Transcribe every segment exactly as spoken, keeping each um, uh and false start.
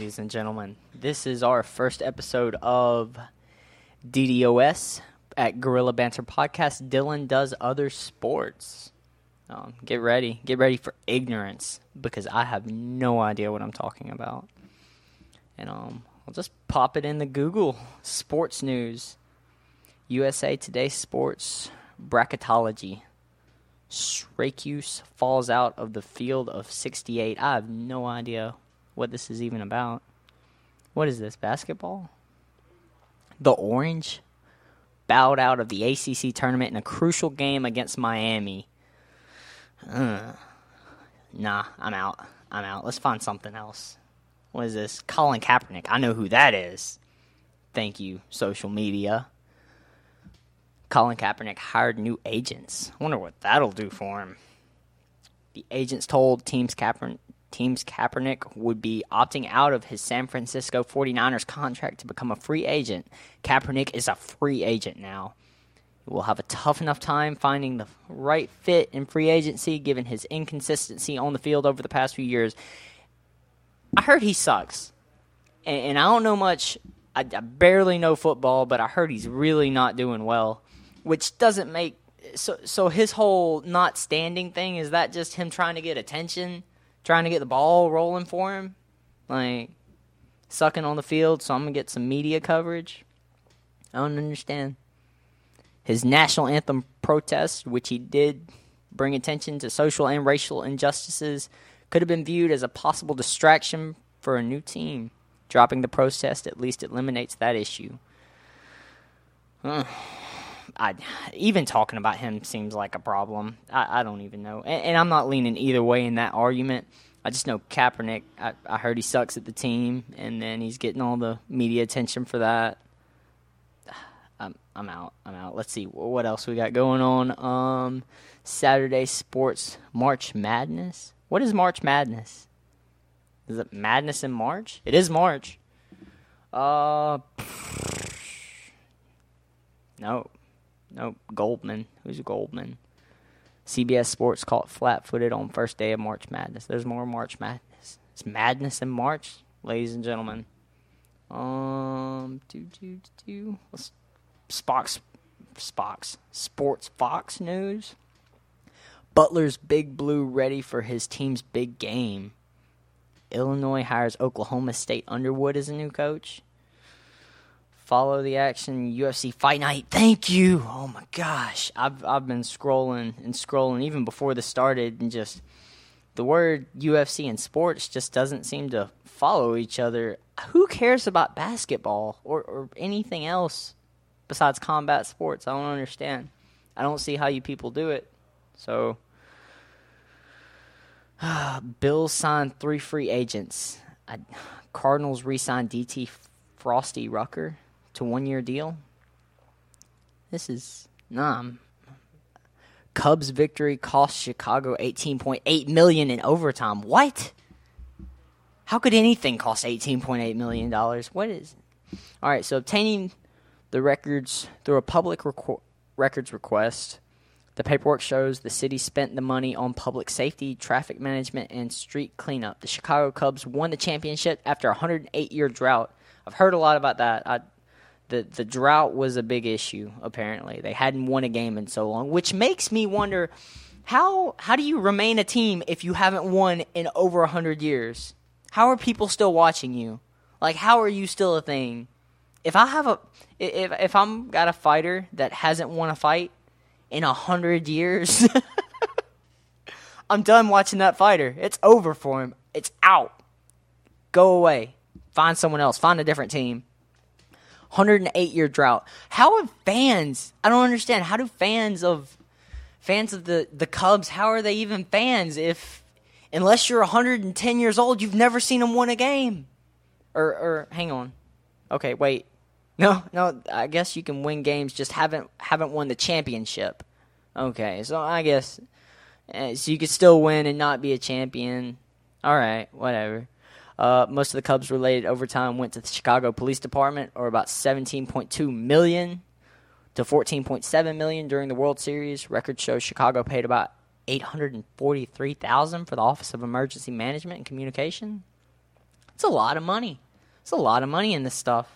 ladies and gentlemen. This is our first episode of D D O S at Gorilla Banter Podcast. Dylan Does Other Sports. Um, get ready. Get ready for ignorance, because I have no idea what I'm talking about. And um, I'll just pop it in the Google. Sports news. U S A Today Sports bracketology. Syracuse falls out of the field of sixty-eight. I have no idea what this is even about. What is this, basketball? The Orange bowed out of the A C C tournament in a crucial game against Miami. Uh, nah, I'm out. I'm out. Let's find something else. What is this? Colin Kaepernick. I know who that is. Thank you, social media. Colin Kaepernick hired new agents. I wonder what that'll do for him. The agents told teams Kaepernick, teams Kaepernick would be opting out of his San Francisco forty-niners contract to become a free agent. Kaepernick is a free agent now. He will have a tough enough time finding the right fit in free agency given his inconsistency on the field over the past few years. I heard he sucks. And, and I don't know much. I, I barely know football, but I heard he's really not doing well. Which doesn't make so so his whole not standing thing, is that just him trying to get attention, trying to get the ball rolling for him, like sucking on the field so I'm gonna get some media coverage? I don't understand. His national anthem protest, which he did bring attention to social and racial injustices, could have been viewed as a possible distraction for a new team. Dropping the protest at least eliminates that issue. Huh. I, even talking about him seems like a problem. I, I don't even know. And, and I'm not leaning either way in that argument. I just know Kaepernick, I, I heard he sucks at the team, and then he's getting all the media attention for that. I'm, I'm out. I'm out. Let's see. What else we got going on? Um, Saturday Sports March Madness. What is March Madness? Is it Madness in March? It is March. Uh, no. Nope, Goldman. Who's Goldman? C B S Sports caught flat-footed on first day of March Madness. There's more March Madness. It's Madness in March, ladies and gentlemen. Um, do do do. Let's Spock's Spock's Sports Fox News. Butler's Big Blue ready for his team's big game. Illinois hires Oklahoma State Underwood as a new coach. Follow the action, U F C Fight Night. Thank you. Oh, my gosh. I've I've been scrolling and scrolling even before this started, and just the word U F C and sports just doesn't seem to follow each other. Who cares about basketball or, or anything else besides combat sports? I don't understand. I don't see how you people do it. So, uh, Bills signed three free agents. I, Cardinals re-signed D T Frosty Rucker to one-year deal. This is nah. Cubs victory cost Chicago eighteen point eight million dollars in overtime. What? How could anything cost eighteen point eight million dollars? What is it? All right, so obtaining the records through a public reco- records request, the paperwork shows the city spent the money on public safety, traffic management, and street cleanup. The Chicago Cubs won the championship after a one hundred eight year drought. I've heard a lot about that. I, the the drought was a big issue, apparently. They hadn't won a game in so long, which makes me wonder, how how do you remain a team if you haven't won in over one hundred years? How are people still watching you? Like, how are you still a thing? If I have a if if I'm got a fighter that hasn't won a fight in one hundred years, I'm done watching that fighter. It's over for him. It's out. Go away. Find someone else. Find a different team. one hundred eight year drought. How have fans, I don't understand, how do fans of fans of the, the Cubs, how are they even fans if, unless you're one hundred ten years old, you've never seen them win a game? Or, or hang on. Okay, wait. No, no, I guess you can win games, just haven't haven't won the championship. Okay, so I guess, uh, so you could still win and not be a champion. All right, whatever. Uh, most of the Cubs-related overtime went to the Chicago Police Department, or about seventeen point two million dollars to fourteen point seven million dollars during the World Series. Records show Chicago paid about eight hundred forty-three thousand dollars for the Office of Emergency Management and Communication. It's a lot of money. It's a lot of money in this stuff.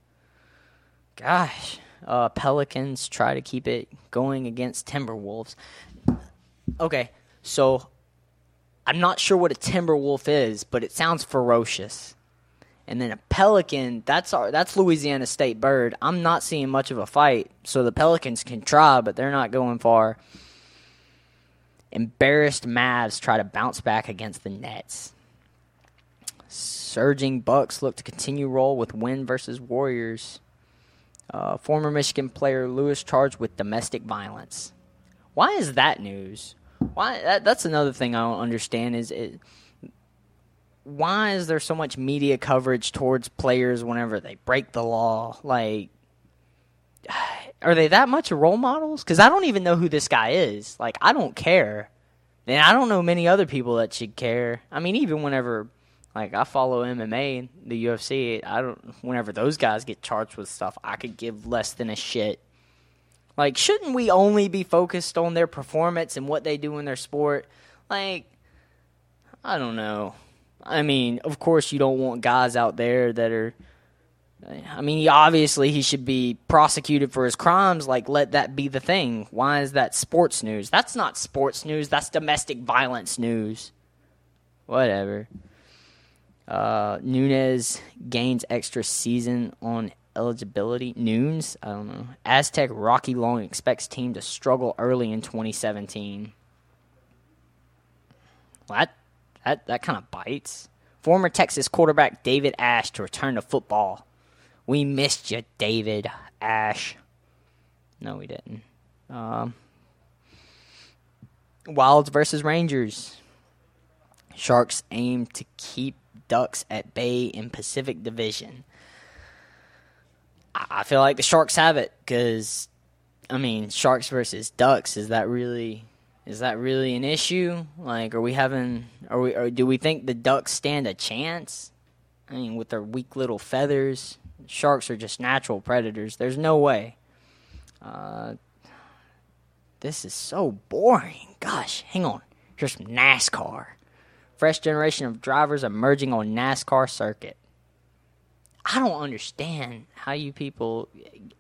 Gosh. Uh, Pelicans try to keep it going against Timberwolves. Okay, so I'm not sure what a Timberwolf is, but it sounds ferocious. And then a Pelican, that's our, that's Louisiana State Bird. I'm not seeing much of a fight, so the Pelicans can try, but they're not going far. Embarrassed Mavs try to bounce back against the Nets. Surging Bucks look to continue roll with win versus Warriors. Uh, former Michigan player Lewis charged with domestic violence. Why is that news? Why that, that's another thing I don't understand is it, why is there so much media coverage towards players whenever they break the law? Like, are they that much role models? Because I don't even know who this guy is. Like, I don't care. And I don't know many other people that should care. I mean, even whenever, like, I follow M M A, the U F C, I don't. Whenever those guys get charged with stuff, I could give less than a shit. Like, shouldn't we only be focused on their performance and what they do in their sport? Like, I don't know. I mean, of course you don't want guys out there that are, I mean, obviously he should be prosecuted for his crimes. Like, let that be the thing. Why is that sports news? That's not sports news. That's domestic violence news. Whatever. Uh, Nunez gains extra season on eligibility. Nunes? I don't know. Aztec Rocky Long expects team to struggle early in twenty seventeen. Well, that, that, that kind of bites. Former Texas quarterback David Ash to return to football. We missed you, David Ash. No, we didn't. Um, Wilds versus Rangers. Sharks aim to keep Ducks at bay in Pacific Division. I feel like the Sharks have it because, I mean, Sharks versus Ducks, is that really is that really an issue? Like, are we having, are we, or do we think the Ducks stand a chance? I mean, with their weak little feathers, Sharks are just natural predators. There's no way. Uh, this is so boring. Gosh, hang on. Here's some NASCAR. Fresh generation of drivers emerging on NASCAR circuit. I don't understand how you people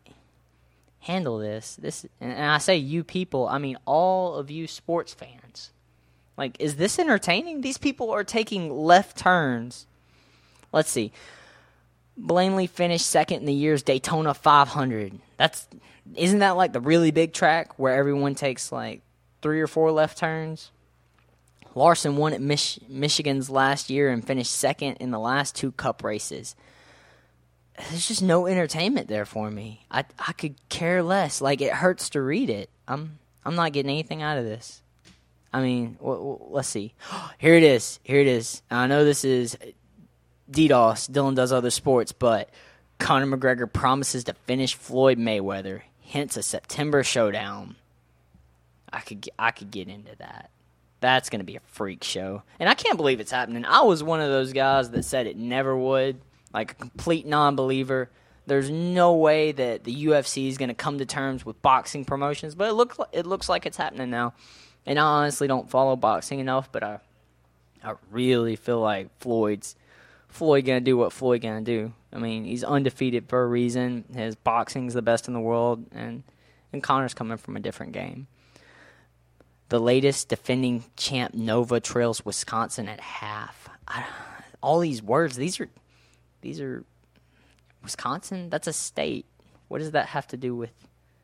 handle this. This, and I say you people, I mean all of you sports fans. Like, is this entertaining? These people are taking left turns. Let's see. Blaney finished second in the year's Daytona five hundred. That's, isn't that like the really big track where everyone takes like three or four left turns? Larson won at Mich- Michigan's last year and finished second in the last two cup races. There's just no entertainment there for me. I I could care less. Like, it hurts to read it. I'm I'm not getting anything out of this. I mean, w- w- let's see. Here it is. Here it is. I know this is DDoS. Dylan Does Other Sports, but Conor McGregor promises to finish Floyd Mayweather. Hence a September showdown. I could get, I could get into that. That's going to be a freak show. And I can't believe it's happening. I was one of those guys that said it never would. Like a complete non-believer. There's no way that the U F C is going to come to terms with boxing promotions, but it looks like, it looks like it's happening now. And I honestly don't follow boxing enough, but I I really feel like Floyd's Floyd going to do what Floyd going to do. I mean, he's undefeated for a reason. His boxing's the best in the world, and and Conor's coming from a different game. The latest defending champ Nova trails Wisconsin at half. I, all these words, these are These are Wisconsin. That's a state. What does that have to do with?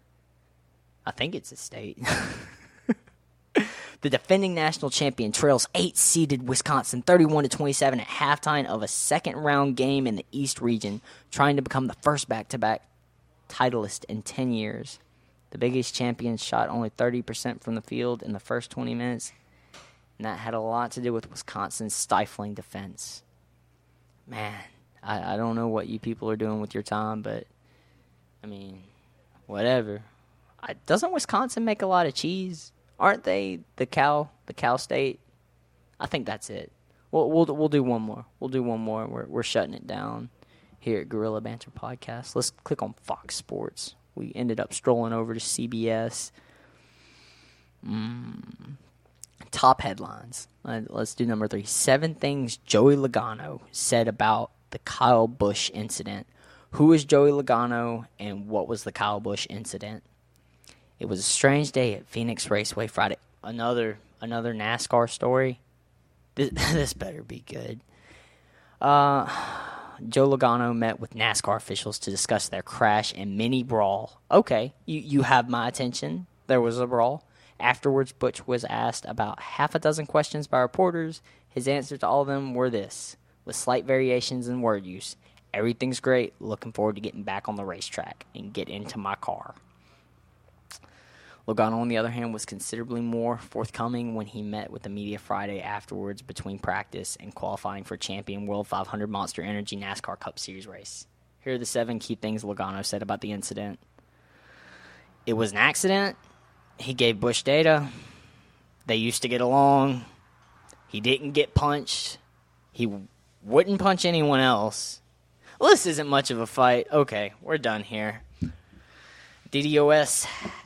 I think it's a state. The defending national champion trails eight-seeded Wisconsin thirty-one to twenty-seven at halftime of a second-round game in the East region, trying to become the first back-to-back titleist in ten years. The biggest champions shot only thirty percent from the field in the first twenty minutes, and that had a lot to do with Wisconsin's stifling defense. Man. I, I don't know what you people are doing with your time, but, I mean, whatever. I, doesn't Wisconsin make a lot of cheese? Aren't they the cow, the cow state? I think that's it. We'll we'll we'll do one more. We'll do one more. We're we're shutting it down here at Gorilla Banter Podcast. Let's click on Fox Sports. We ended up strolling over to C B S. Mm. Top headlines. Let's do number three. Seven things Joey Logano said about the Kyle Busch incident. Who is Joey Logano, and what was the Kyle Busch incident? It was a strange day at Phoenix Raceway Friday. Another another NASCAR story. This, this better be good. Uh, Joe Logano met with NASCAR officials to discuss their crash and mini brawl. Okay, you, you have my attention. There was a brawl. Afterwards, Butch was asked about half a dozen questions by reporters. His answers to all of them were this, with slight variations in word use. Everything's great. Looking forward to getting back on the racetrack and get into my car. Logano, on the other hand, was considerably more forthcoming when he met with the media Friday afterwards between practice and qualifying for Champion World five hundred Monster Energy NASCAR Cup Series race. Here are the seven key things Logano said about the incident. It was an accident. He gave Busch data. They used to get along. He didn't get punched. He wouldn't punch anyone else. Well, this isn't much of a fight. Okay, we're done here. D D O S